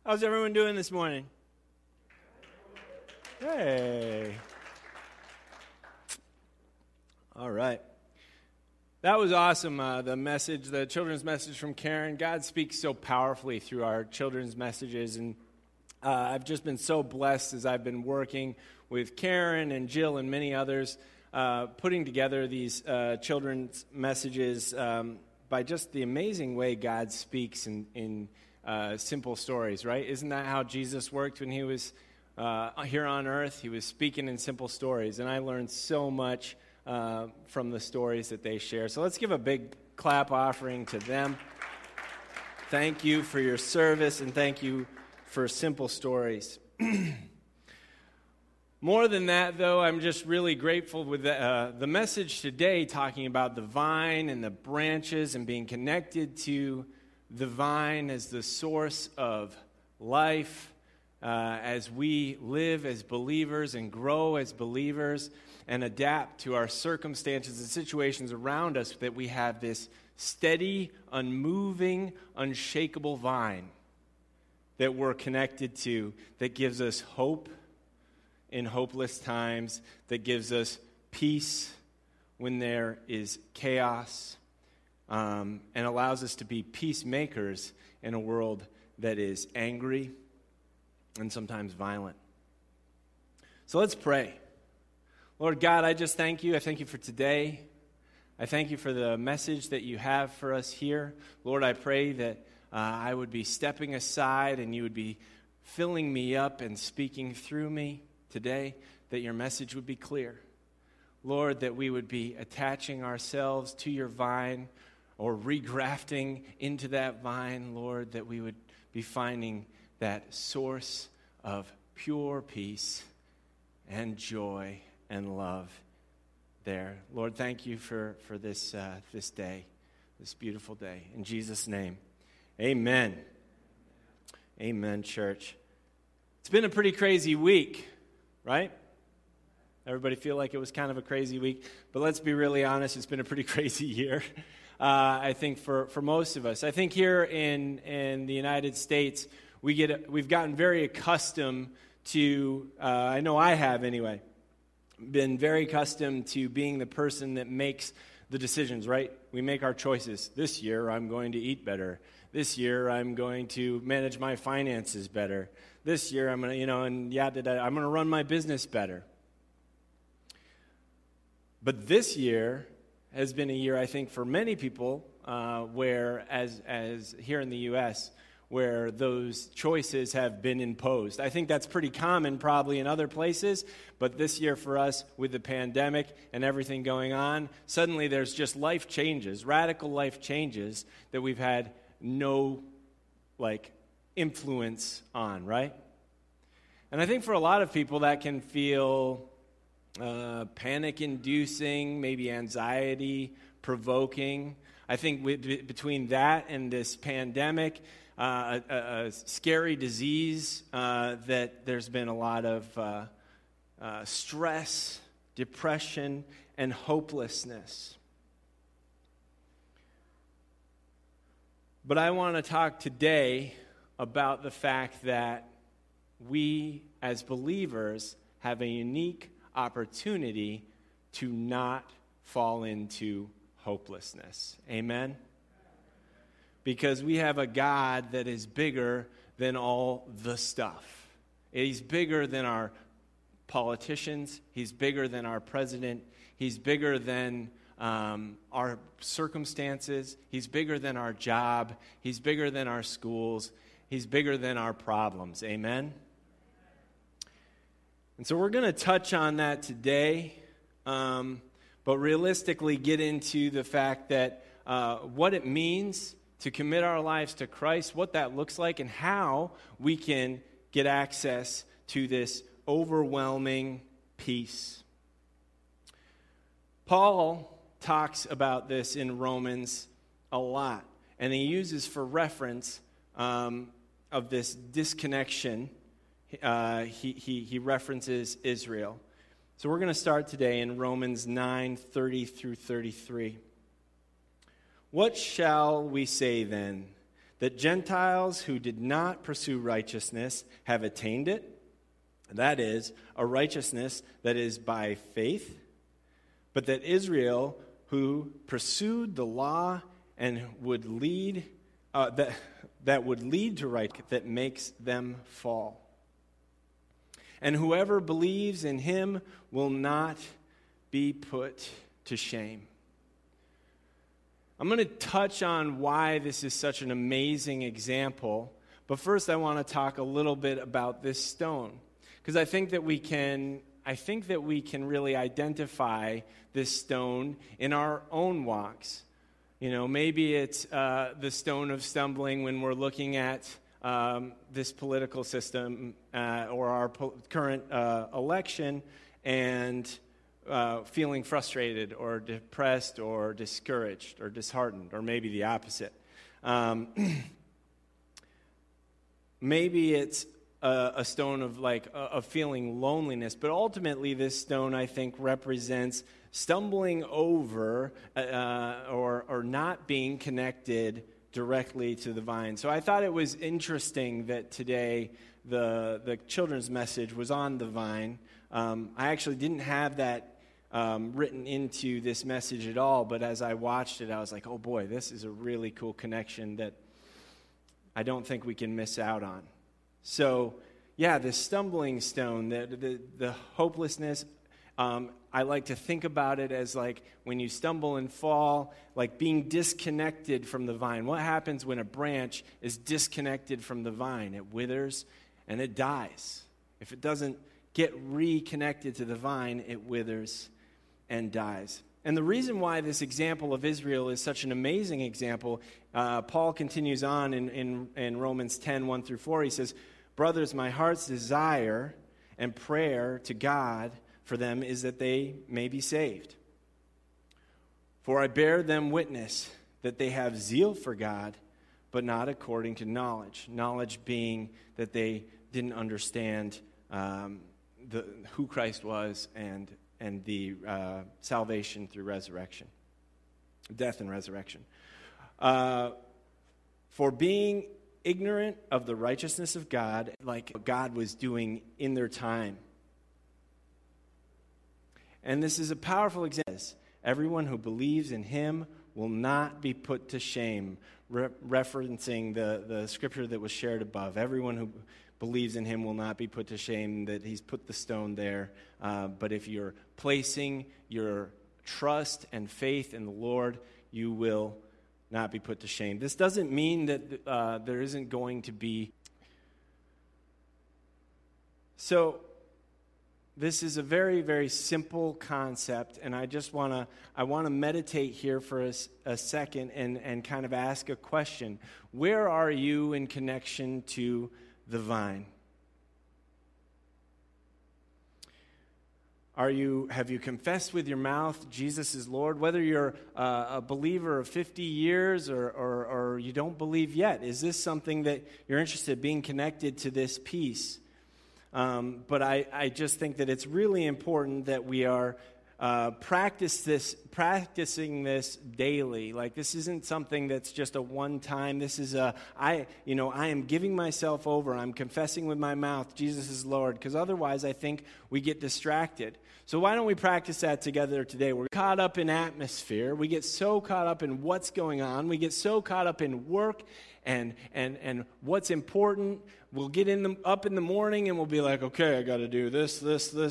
How's everyone doing this morning? Hey. All right. That was awesome, the children's message from Karen. God speaks so powerfully through our children's messages, and I've just been so blessed as I've been working with Karen and Jill and many others, putting together these children's messages by just the amazing way God speaks in simple stories, right? Isn't that how Jesus worked when he was here on earth? He was speaking in simple stories, and I learned so much from the stories that they share. So let's give a big clap offering to them. Thank you for your service, and thank you for simple stories. More than that, though, I'm just really grateful with the message today talking about the vine and the branches and being connected to the vine as the source of life as we live as believers and grow as believers and adapt to our circumstances and situations around us, that we have this steady, unmoving, unshakable vine that we're connected to, that gives us hope in hopeless times, that gives us peace when there is chaos, and allows us to be peacemakers in a world that is angry and sometimes violent. So let's pray. Lord God, I just thank you. I thank you for today. I thank you for the message that you have for us here. Lord, I pray that I would be stepping aside and you would be filling me up and speaking through me today, that your message would be clear. Lord, that we would be attaching ourselves to your vine or regrafting into that vine, Lord, that we would be finding that source of pure peace and joy and love there. Lord, thank you for this day, this beautiful day. In Jesus' name, amen. Amen, church. It's been a pretty crazy week, right? Everybody feel like it was kind of a crazy week, but let's be really honest, it's been a pretty crazy year. I think for most of us. I think here in the United States, we've gotten very accustomed to, I know I have anyway, been very accustomed to being the person that makes the decisions, right? We make our choices. This year, I'm going to eat better. This year, I'm going to manage my finances better. This year, I'm going to, I'm going to run my business better. But this year has been a year, I think, for many people, where, as here in the U.S., where those choices have been imposed. I think that's pretty common probably in other places, but this year for us, with the pandemic and everything going on, suddenly there's just life changes, radical life changes that we've had no, influence on, right? And I think for a lot of people that can feel panic-inducing, maybe anxiety-provoking. I think between that and this pandemic, a scary disease, that there's been a lot of stress, depression, and hopelessness. But I want to talk today about the fact that we, as believers, have a unique opportunity to not fall into hopelessness. Amen? Because we have a God that is bigger than all the stuff. He's bigger than our politicians. He's bigger than our president. He's bigger than our circumstances. He's bigger than our job. He's bigger than our schools. He's bigger than our problems. Amen? And so we're going to touch on that today, but realistically get into the fact that what it means to commit our lives to Christ, what that looks like, and how we can get access to this overwhelming peace. Paul talks about this in Romans a lot, and he uses for reference of this disconnection. He references Israel. So we're going to start today in Romans 9:30 through 33. What shall we say then? that Gentiles who did not pursue righteousness have attained it, that is, a righteousness that is by faith, but that Israel, who pursued the law and would lead that would lead to right, that makes them fall. And whoever believes in him will not be put to shame. I'm going to touch on why this is such an amazing example, but first I want to talk a little bit about this stone, because I think that we can really identify this stone in our own walks. You know, maybe it's the stone of stumbling when we're looking at this political system or our current election and feeling frustrated or depressed or discouraged or disheartened, or maybe the opposite. Maybe it's a stone of feeling loneliness, but ultimately this stone, I think, represents stumbling over or not being connected directly to the vine. So I thought it was interesting that today the children's message was on the vine. I actually didn't have that written into this message at all, but as I watched it, I was like, oh boy, this is a really cool connection that I don't think we can miss out on. So, yeah, the stumbling stone, the hopelessness, I like to think about it as like when you stumble and fall, like being disconnected from the vine. What happens when a branch is disconnected from the vine? It withers and it dies. If it doesn't get reconnected to the vine, it withers and dies. And the reason why this example of Israel is such an amazing example, Paul continues on in Romans 10, 1 through 4. He says, "Brothers, my heart's desire and prayer to God for them is that they may be saved. For I bear them witness that they have zeal for God, but not according to knowledge." Knowledge being that they didn't understand who Christ was and the salvation through resurrection, death and resurrection. For being ignorant of the righteousness of God, like God was doing in their time. And this is a powerful example. Everyone who believes in him will not be put to shame, referencing the scripture that was shared above. Everyone who believes in him will not be put to shame, that he's put the stone there. But if you're placing your trust and faith in the Lord, you will not be put to shame. This doesn't mean that there isn't going to be. So this is a very, very simple concept, and I want to meditate here for a second and kind of ask a question. Where are you in connection to the vine? Have you confessed with your mouth Jesus is Lord? Whether you're a believer of 50 years or you don't believe yet, is this something that you're interested in, being connected to this piece? But I just think that it's really important that we are practicing this daily. Like, this isn't something that's just a one time. This is I am giving myself over. I'm confessing with my mouth Jesus is Lord, because otherwise I think we get distracted. So why don't we practice that together today? We're caught up in atmosphere. We get so caught up in what's going on. We get so caught up in work and what's important. We'll get up in the morning and we'll be like, okay, I got to do this.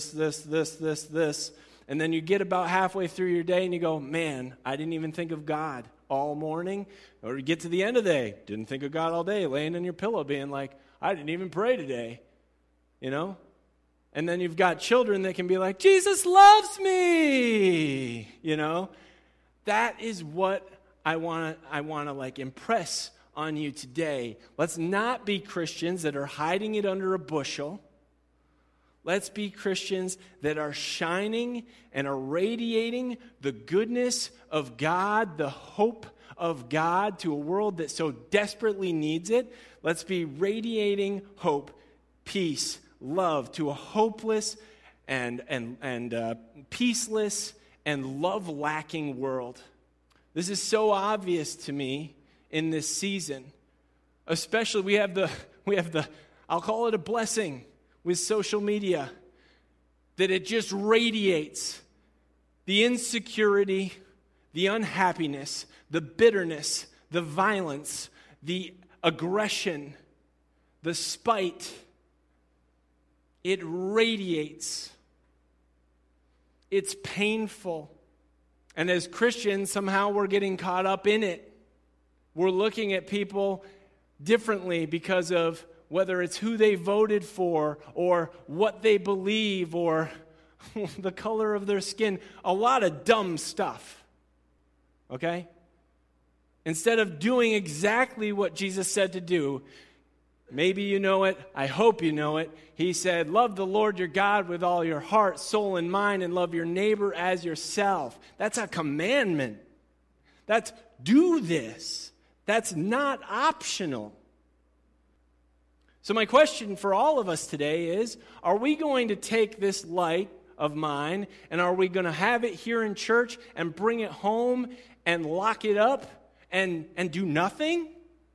And then you get about halfway through your day and you go, man, I didn't even think of God all morning. Or you get to the end of the day, didn't think of God all day, laying on your pillow being like, I didn't even pray today, you know? And then you've got children that can be like, Jesus loves me, you know? That is what I want to like impress on you today. Let's not be Christians that are hiding it under a bushel. Let's be Christians that are shining and are radiating the goodness of God, the hope of God to a world that so desperately needs it. Let's be radiating hope, peace, love to a hopeless and peaceless and love-lacking world. This is so obvious to me in this season. Especially we have the I'll call it a blessing with social media, that it just radiates the insecurity, the unhappiness, the bitterness, the violence, the aggression, the spite. It radiates. It's painful. And as Christians, somehow we're getting caught up in it. We're looking at people differently because of whether it's who they voted for or what they believe or the color of their skin. A lot of dumb stuff. Okay? Instead of doing exactly what Jesus said to do, maybe you know it, I hope you know it. He said, love the Lord your God with all your heart, soul, and mind, and love your neighbor as yourself. That's a commandment. That's do this. That's not optional. So my question for all of us today is, are we going to take this light of mine and are we going to have it here in church and bring it home and lock it up and do nothing?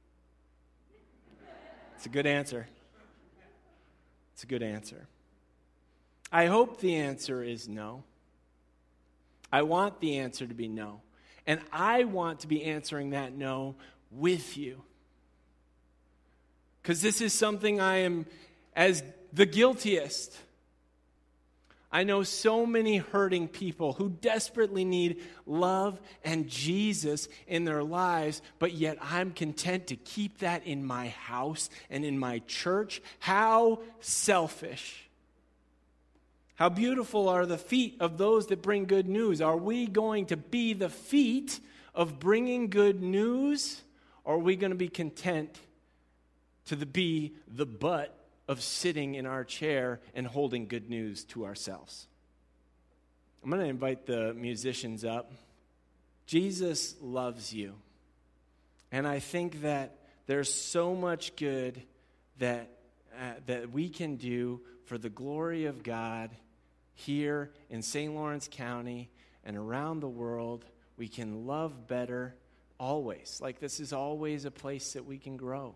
It's a good answer. It's a good answer. I hope the answer is no. I want the answer to be no. And I want to be answering that no with you. Because this is something I am as the guiltiest. I know so many hurting people who desperately need love and Jesus in their lives, but yet I'm content to keep that in my house and in my church. How selfish. How beautiful are the feet of those that bring good news. Are we going to be the feet of bringing good news, or are we going to be content to be the butt of sitting in our chair and holding good news to ourselves? I'm going to invite the musicians up. Jesus loves you. And I think that there's so much good that we can do for the glory of God here in St. Lawrence County and around the world. We can love better always. Like, this is always a place that we can grow.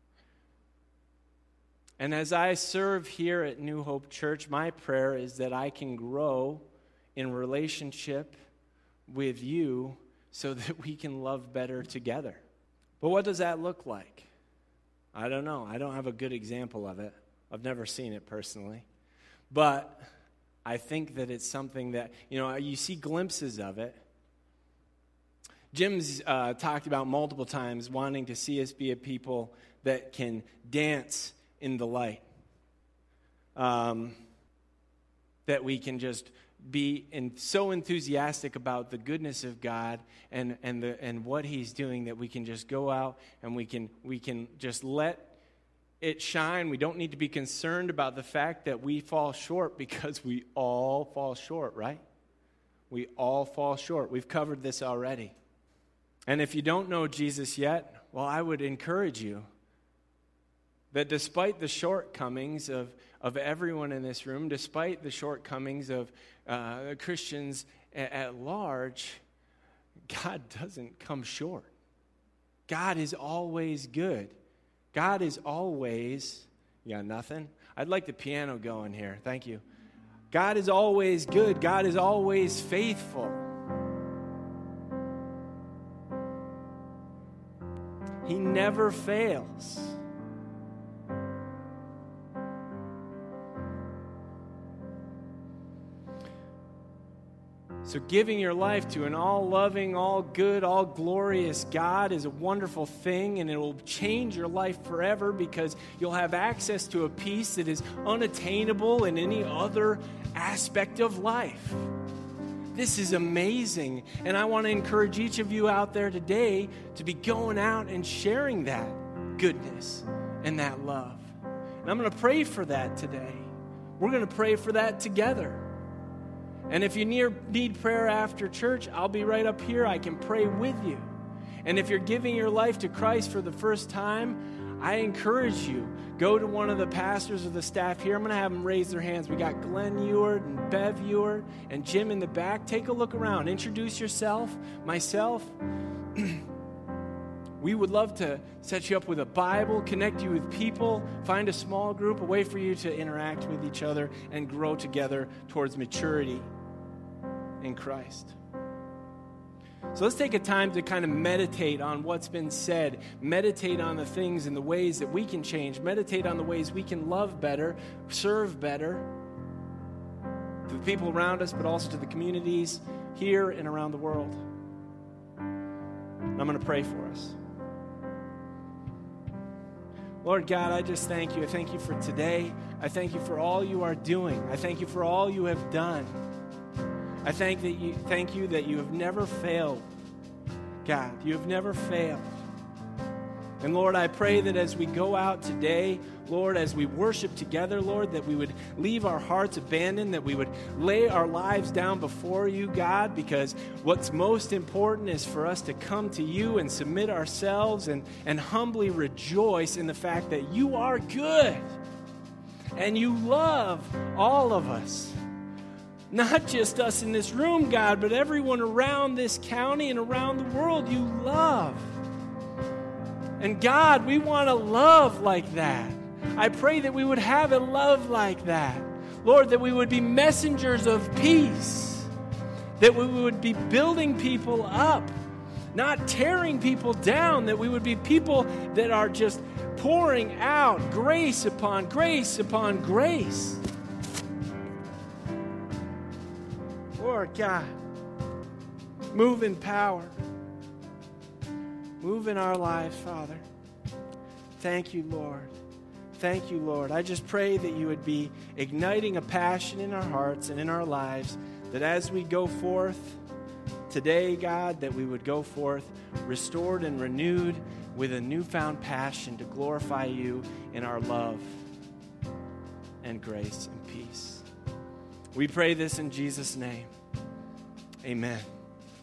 And as I serve here at New Hope Church, my prayer is that I can grow in relationship with you so that we can love better together. But what does that look like? I don't know. I don't have a good example of it. I've never seen it personally. But I think that it's something that, you see glimpses of it. Jim's talked about multiple times wanting to see us be a people that can dance in the light. That we can just be so enthusiastic about the goodness of God and what He's doing that we can just go out and we can just let it shine. We don't need to be concerned about the fact that we fall short, because we all fall short, right? We all fall short. We've covered this already. And if you don't know Jesus yet, well, I would encourage you that despite the shortcomings of everyone in this room, despite the shortcomings of Christians at large, God doesn't come short. God is always good. God is always, you got nothing? I'd like the piano going here. Thank you. God is always good. God is always faithful. He never fails. So giving your life to an all-loving, all-good, all-glorious God is a wonderful thing, and it will change your life forever, because you'll have access to a peace that is unattainable in any other aspect of life. This is amazing, and I want to encourage each of you out there today to be going out and sharing that goodness and that love. And I'm going to pray for that today. We're going to pray for that together. And if you need prayer after church, I'll be right up here. I can pray with you. And if you're giving your life to Christ for the first time, I encourage you, go to one of the pastors or the staff here. I'm going to have them raise their hands. We got Glenn Ewart and Bev Ewart and Jim in the back. Take a look around. Introduce yourself, myself. we would love to set you up with a Bible, connect you with people, find a small group, a way for you to interact with each other and grow together towards maturity in Christ. So let's take a time to kind of meditate on what's been said, meditate on the things and the ways that we can change, meditate on the ways we can love better, serve better to the people around us, but also to the communities here and around the world. And I'm going to pray for us. Lord God, I just thank you. I thank you for today. I thank you for all you are doing. I thank you for all you have done. I thank you that you have never failed. God, you have never failed. And Lord, I pray that as we go out today, Lord, as we worship together, Lord, that we would leave our hearts abandoned, that we would lay our lives down before you, God, because what's most important is for us to come to you and submit ourselves and humbly rejoice in the fact that you are good and you love all of us. Not just us in this room, God, but everyone around this county and around the world you love. And God, we want to love like that. I pray that we would have a love like that. Lord, that we would be messengers of peace. That we would be building people up, not tearing people down. That we would be people that are just pouring out grace upon grace upon grace. Lord God, move in power. Move in our lives, Father. Thank you, Lord. Thank you, Lord. I just pray that you would be igniting a passion in our hearts and in our lives, that as we go forth today, God, that we would go forth restored and renewed with a newfound passion to glorify you in our love and grace and peace. We pray this in Jesus' name. Amen.